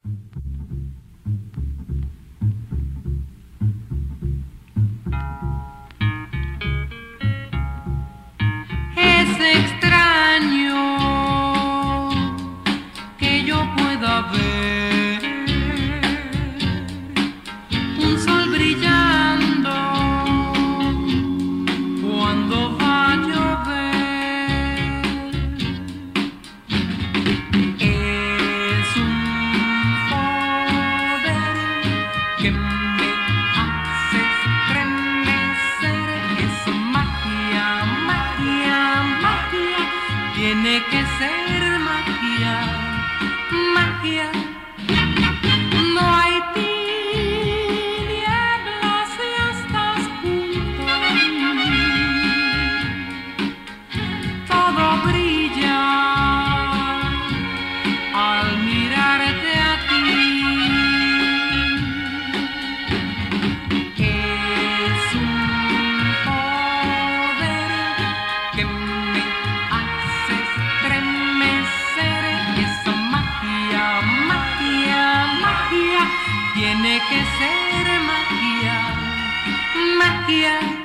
Es extraño que yo pueda ver un sol brillando cuando va a llover. Es un poder que me hace estremecer. Es magia, magia, magia. Tiene que ser magia, magia. No hay tinieblas si estás junto a mí. Todo brilla al mirarte a ti. Es un poder que me hace estremecer. Es magia, magia, magia. Tiene que ser magia, magia.